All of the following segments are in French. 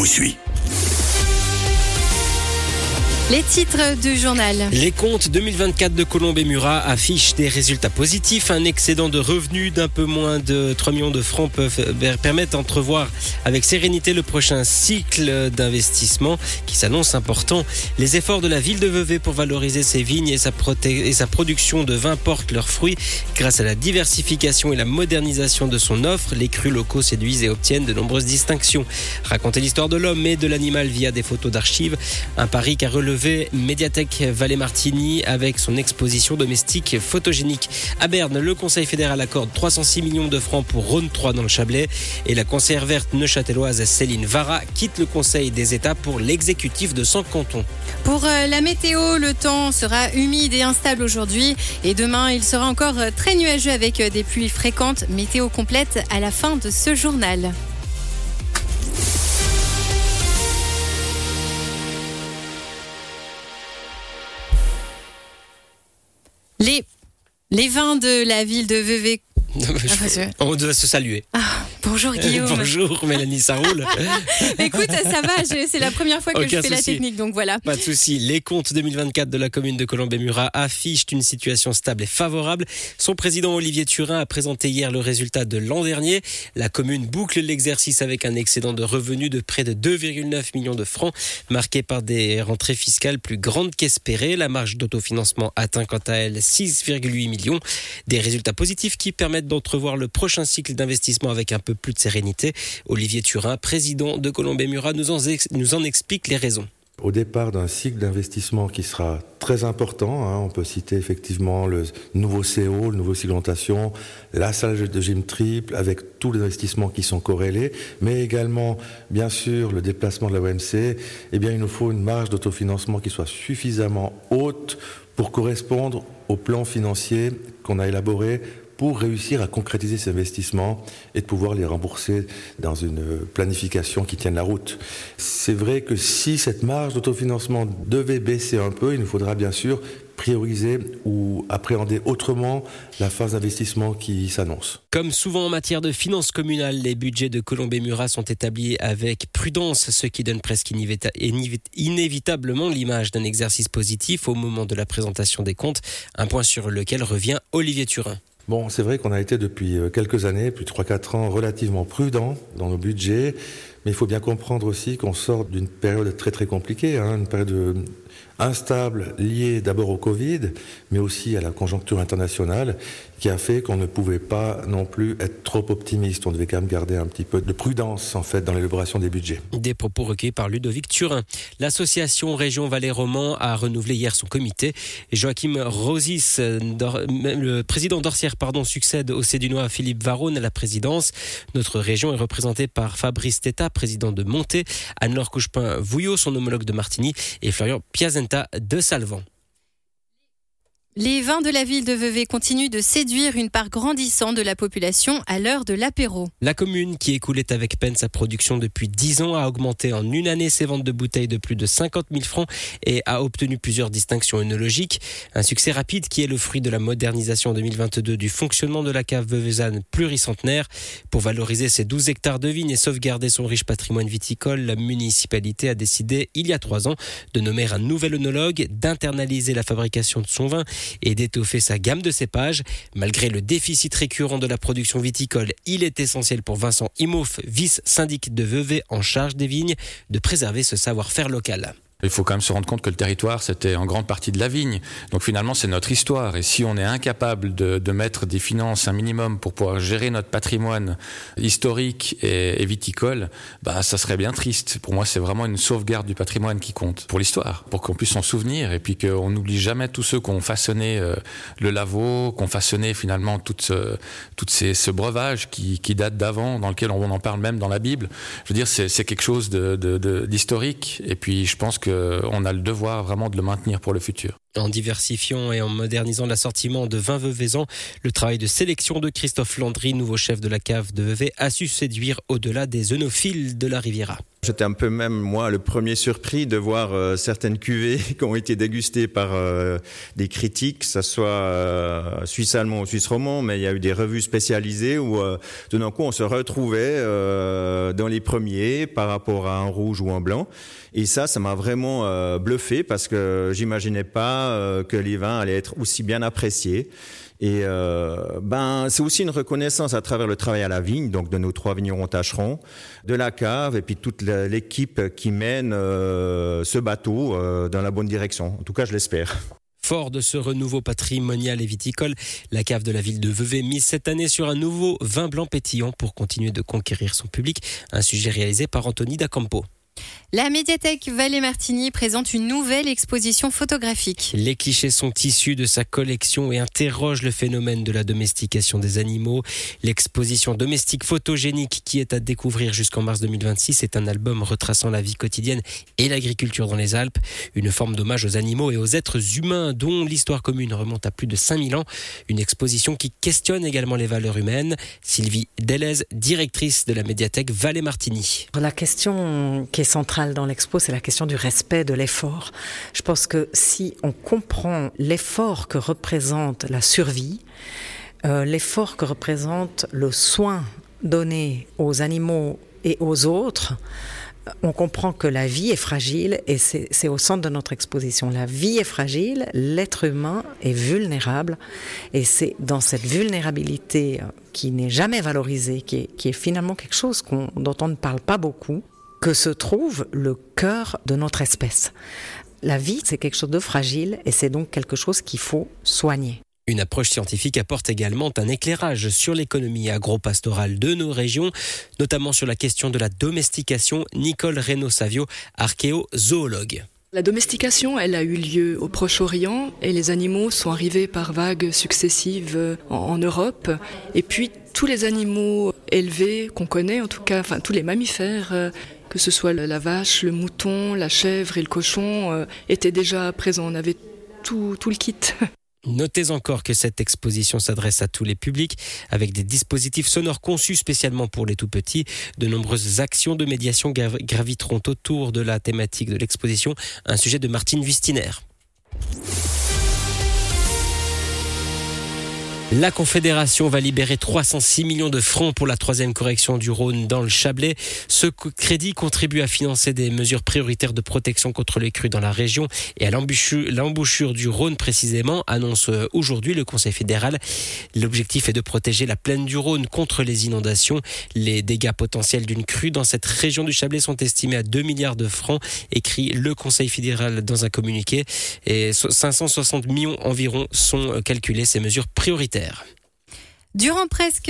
vous suis. Les titres du journal. Les comptes 2024 de Colombes et Murat affichent des résultats positifs. Un excédent de revenus d'un peu moins de 3 millions de francs permettent d'entrevoir avec sérénité le prochain cycle d'investissement qui s'annonce important. Les efforts de la ville de Vevey pour valoriser ses vignes et sa production de vin portent leurs fruits. Grâce à la diversification et la modernisation de son offre, les crus locaux séduisent et obtiennent de nombreuses distinctions. Raconter l'histoire de l'homme et de l'animal via des photos d'archives, un pari qu'a relevé Médiathèque Vallée-Martigny avec son exposition domestique photogénique. À Berne, le Conseil fédéral accorde 306 millions de francs pour Rhône 3 dans le Chablais et la conseillère verte neuchâteloise Céline Vara quitte le Conseil des États pour l'exécutif de 100 cantons. Pour la météo, le temps sera humide et instable aujourd'hui et demain il sera encore très nuageux avec des pluies fréquentes. Météo complète à la fin de ce journal. Les vins de la ville de Vevey. On doit se saluer. Bonjour Guillaume. Bonjour Mélanie, ça roule? Écoute, ça va, c'est la première fois que je fais la technique, donc voilà. Pas de souci. Les comptes 2024 de la commune de Colombes et Murat affichent une situation stable et favorable. Son président Olivier Turin a présenté hier le résultat de l'an dernier. La commune boucle l'exercice avec un excédent de revenus de près de 2,9 millions de francs, marqué par des rentrées fiscales plus grandes qu'espérées. La marge d'autofinancement atteint quant à elle 6,8 millions. Des résultats positifs qui permettent d'entrevoir le prochain cycle d'investissement avec un peu plus de sérénité. Olivier Turin, président de Colombes et Murat, nous en explique les raisons. Au départ d'un cycle d'investissement qui sera très important, on peut citer effectivement le nouveau CO, le nouveau cycle d'orientation, la salle de gym triple avec tous les investissements qui sont corrélés, mais également bien sûr le déplacement de la OMC. Eh bien, il nous faut une marge d'autofinancement qui soit suffisamment haute pour correspondre au plan financier qu'on a élaboré pour réussir à concrétiser ces investissements et de pouvoir les rembourser dans une planification qui tienne la route. C'est vrai que si cette marge d'autofinancement devait baisser un peu, il nous faudra bien sûr prioriser ou appréhender autrement la phase d'investissement qui s'annonce. Comme souvent en matière de finances communales, les budgets de Colombes et Murat sont établis avec prudence, ce qui donne presque inévitablement l'image d'un exercice positif au moment de la présentation des comptes, un point sur lequel revient Olivier Turin. Bon, c'est vrai qu'on a été depuis quelques années, plus de 3-4 ans, relativement prudents dans nos budgets, mais il faut bien comprendre aussi qu'on sort d'une période très très compliquée, une période instable liée d'abord au Covid, mais aussi à la conjoncture internationale, qui a fait qu'on ne pouvait pas non plus être trop optimiste. On devait quand même garder un petit peu de prudence en fait dans l'élaboration des budgets. Des propos recueillis par Ludovic Turin. L'association Région Valais-Roman a renouvelé hier son comité. Joachim Rosis, le président d'Orsières, succède au Cédunois Philippe Varone à la présidence. Notre région est représentée par Fabrice Teta, président de Monté, Anne-Laure Couchepin-Vouillot, son homologue de Martigny, et Florian Piazenta de Salvan. Les vins de la ville de Vevey continuent de séduire une part grandissante de la population à l'heure de l'apéro. La commune, qui écoulait avec peine sa production depuis 10 ans, a augmenté en une année ses ventes de bouteilles de plus de 50 000 francs et a obtenu plusieurs distinctions œnologiques. Un succès rapide qui est le fruit de la modernisation en 2022 du fonctionnement de la cave veuvezane pluricentenaire. Pour valoriser ses 12 hectares de vignes et sauvegarder son riche patrimoine viticole, la municipalité a décidé, il y a 3 ans, de nommer un nouvel œnologue, d'internaliser la fabrication de son vin et d'étoffer sa gamme de cépages. Malgré le déficit récurrent de la production viticole, il est essentiel pour Vincent Imhoff, vice-syndic de Vevey en charge des vignes, de préserver ce savoir-faire local. Il faut quand même se rendre compte que le territoire, c'était en grande partie de la vigne. Donc finalement, c'est notre histoire. Et si on est incapable de mettre des finances, un minimum, pour pouvoir gérer notre patrimoine historique et viticole, ça serait bien triste. Pour moi, c'est vraiment une sauvegarde du patrimoine qui compte pour l'histoire, pour qu'on puisse s'en souvenir et puis qu'on n'oublie jamais tous ceux qui ont façonné le Lavaux, qui ont façonné finalement tout ce breuvage qui date d'avant, dans lequel on en parle même dans la Bible. Je veux dire, c'est quelque chose d'historique. Et puis, je pense qu'on a le devoir vraiment de le maintenir pour le futur. En diversifiant et en modernisant l'assortiment de vins veuvaisans, le travail de sélection de Christophe Landry, nouveau chef de la cave de Vevey, a su séduire au-delà des œnophiles de la Riviera. J'étais un peu même, moi, le premier surpris de voir certaines cuvées qui ont été dégustées par des critiques, que ce soit suisse allemand ou suisse romand, mais il y a eu des revues spécialisées où tout d'un coup on se retrouvait dans les premiers par rapport à un rouge ou un blanc. Et ça m'a vraiment bluffé parce que j'imaginais pas que les vins allaient être aussi bien appréciés. Et c'est aussi une reconnaissance à travers le travail à la vigne, donc de nos 3 vignerons tâcherons, de la cave et puis toute l'équipe qui mène ce bateau dans la bonne direction. En tout cas, je l'espère. Fort de ce renouveau patrimonial et viticole, la cave de la ville de Vevey mise cette année sur un nouveau vin blanc pétillant pour continuer de conquérir son public. Un sujet réalisé par Anthony D'Acampo. La médiathèque Vallée-Martigny présente une nouvelle exposition photographique. Les clichés sont issus de sa collection et interrogent le phénomène de la domestication des animaux. L'exposition domestique photogénique qui est à découvrir jusqu'en mars 2026 est un album retraçant la vie quotidienne et l'agriculture dans les Alpes. Une forme d'hommage aux animaux et aux êtres humains dont l'histoire commune remonte à plus de 5000 ans. Une exposition qui questionne également les valeurs humaines. Sylvie Delez, directrice de la médiathèque Vallée-Martigny. La question qui est centrale dans l'expo, c'est la question du respect de l'effort. Je pense que si on comprend l'effort que représente la survie, l'effort que représente le soin donné aux animaux et aux autres, on comprend que la vie est fragile et c'est au centre de notre exposition. La vie est fragile, l'être humain est vulnérable et c'est dans cette vulnérabilité qui n'est jamais valorisée, qui est finalement quelque chose dont on ne parle pas beaucoup, que se trouve le cœur de notre espèce. La vie, c'est quelque chose de fragile et c'est donc quelque chose qu'il faut soigner. Une approche scientifique apporte également un éclairage sur l'économie agro-pastorale de nos régions, notamment sur la question de la domestication. Nicole Reynaud-Savio, archéozoologue. La domestication, elle a eu lieu au Proche-Orient et les animaux sont arrivés par vagues successives en Europe. Et puis tous les animaux élevés qu'on connaît, en tout cas, tous les mammifères, que ce soit la vache, le mouton, la chèvre et le cochon, étaient déjà présents. On avait tout le kit. Notez encore que cette exposition s'adresse à tous les publics avec des dispositifs sonores conçus spécialement pour les tout-petits. De nombreuses actions de médiation graviteront autour de la thématique de l'exposition, un sujet de Martine Wistiner. La Confédération va libérer 306 millions de francs pour la 3e correction du Rhône dans le Chablais. Ce crédit contribue à financer des mesures prioritaires de protection contre les crues dans la région et à l'embouchure du Rhône précisément, annonce aujourd'hui le Conseil fédéral. L'objectif est de protéger la plaine du Rhône contre les inondations. Les dégâts potentiels d'une crue dans cette région du Chablais sont estimés à 2 milliards de francs, écrit le Conseil fédéral dans un communiqué. Et 560 millions environ sont calculés, ces mesures prioritaires. Durant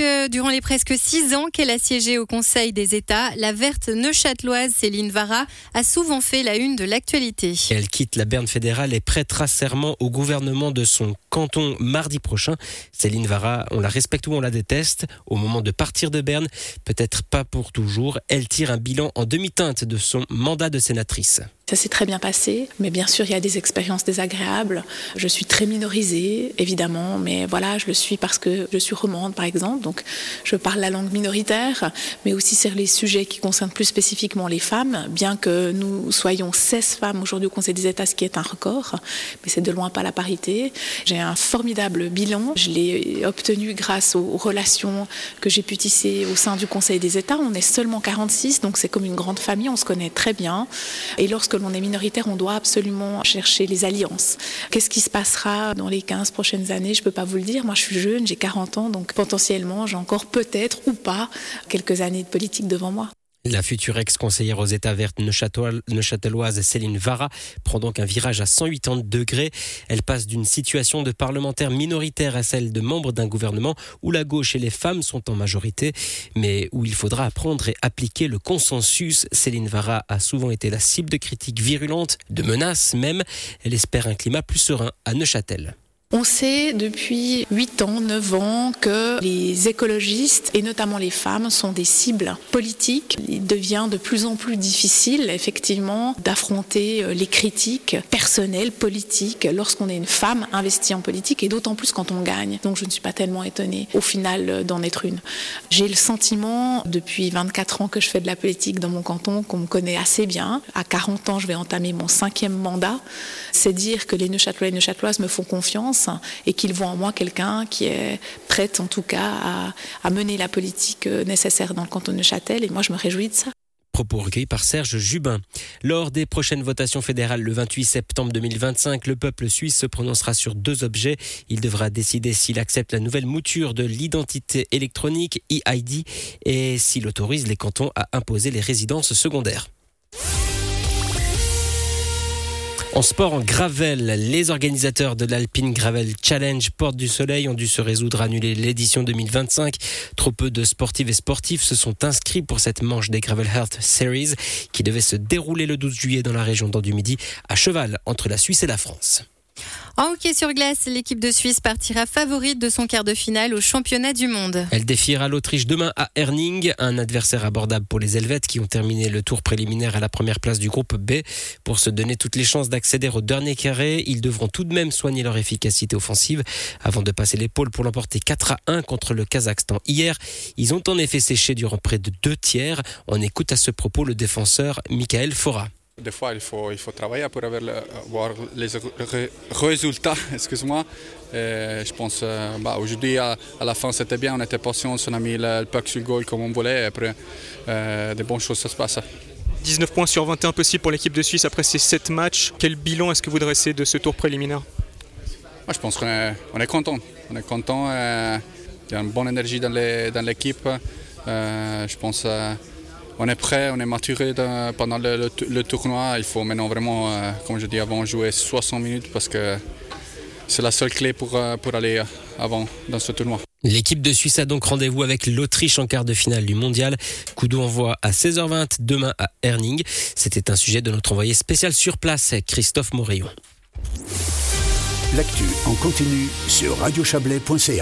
les presque 6 ans qu'elle a siégé au Conseil des États, la verte neuchâteloise Céline Vara a souvent fait la une de l'actualité. Elle quitte la Berne fédérale et prêtera serment au gouvernement de son canton mardi prochain. Céline Vara, on la respecte ou on la déteste. Au moment de partir de Berne, peut-être pas pour toujours, elle tire un bilan en demi-teinte de son mandat de sénatrice. Ça s'est très bien passé, mais bien sûr, il y a des expériences désagréables. Je suis très minorisée, évidemment, mais voilà, je le suis parce que je suis romande, par exemple, donc je parle la langue minoritaire, mais aussi sur les sujets qui concernent plus spécifiquement les femmes, bien que nous soyons 16 femmes aujourd'hui au Conseil des États, ce qui est un record, mais c'est de loin pas la parité. J'ai un formidable bilan, je l'ai obtenu grâce aux relations que j'ai pu tisser au sein du Conseil des États. On est seulement 46, donc c'est comme une grande famille, on se connaît très bien, et lorsque l'on est minoritaire, on doit absolument chercher les alliances. Qu'est-ce qui se passera dans les 15 prochaines années? Je ne peux pas vous le dire. Moi, je suis jeune, j'ai 40 ans, donc potentiellement, j'ai encore peut-être ou pas quelques années de politique devant moi. La future ex-conseillère aux États vertes neuchâteloise Céline Vara prend donc un virage à 180 degrés. Elle passe d'une situation de parlementaire minoritaire à celle de membre d'un gouvernement où la gauche et les femmes sont en majorité, mais où il faudra apprendre et appliquer le consensus. Céline Vara a souvent été la cible de critiques virulentes, de menaces même. Elle espère un climat plus serein à Neuchâtel. On sait depuis 8 ans, 9 ans que les écologistes, et notamment les femmes, sont des cibles politiques. Il devient de plus en plus difficile, effectivement, d'affronter les critiques personnelles, politiques, lorsqu'on est une femme investie en politique, et d'autant plus quand on gagne. Donc je ne suis pas tellement étonnée, au final, d'en être une. J'ai le sentiment, depuis 24 ans que je fais de la politique dans mon canton, qu'on me connaît assez bien. À 40 ans, je vais entamer mon 5e mandat. C'est dire que les Neuchâtelois et Neuchâteloises me font confiance et qu'ils voient en moi quelqu'un qui est prête en tout cas à mener la politique nécessaire dans le canton de Neuchâtel, et moi je me réjouis de ça. Propos recueillis par Serge Jubin. Lors des prochaines votations fédérales le 28 septembre 2025, le peuple suisse se prononcera sur 2 objets. Il devra décider s'il accepte la nouvelle mouture de l'identité électronique e-ID et s'il autorise les cantons à imposer les résidences secondaires. En sport, en gravel, les organisateurs de l'Alpine Gravel Challenge Porte du Soleil ont dû se résoudre à annuler l'édition 2025. Trop peu de sportives et sportifs se sont inscrits pour cette manche des Gravel Heart Series qui devait se dérouler le 12 juillet dans la région d'Andu-Midi, à cheval entre la Suisse et la France. En hockey sur glace, l'équipe de Suisse partira favorite de son quart de finale au championnat du monde. Elle défiera l'Autriche demain à Herning, un adversaire abordable pour les Helvètes qui ont terminé le tour préliminaire à la première place du groupe B. Pour se donner toutes les chances d'accéder au dernier carré, ils devront tout de même soigner leur efficacité offensive avant de passer l'épaule pour l'emporter 4-1 contre le Kazakhstan hier. Ils ont en effet séché durant près de 2 tiers. On écoute à ce propos le défenseur Michael Fora. Des fois, il faut travailler pour avoir les résultats. Excuse-moi. Je pense aujourd'hui, à la fin, c'était bien. On était patient, on a mis le puck sur le goal comme on voulait. Et après, des bonnes choses se passent. 19 points sur 21 possibles pour l'équipe de Suisse après ces 7 matchs. Quel bilan est-ce que vous dressez de ce tour préliminaire ? Moi, je pense qu'on est content. On est content. Il y a une bonne énergie dans l'équipe. Je pense... on est prêt, on est maturé pendant le tournoi. Il faut maintenant vraiment, comme je dis avant, jouer 60 minutes parce que c'est la seule clé pour aller avant dans ce tournoi. L'équipe de Suisse a donc rendez-vous avec l'Autriche en quart de finale du mondial. Coup d'envoi à 16h20 demain à Herning. C'était un sujet de notre envoyé spécial sur place, Christophe Moréon. L'actu en continu sur radiochablais.ch.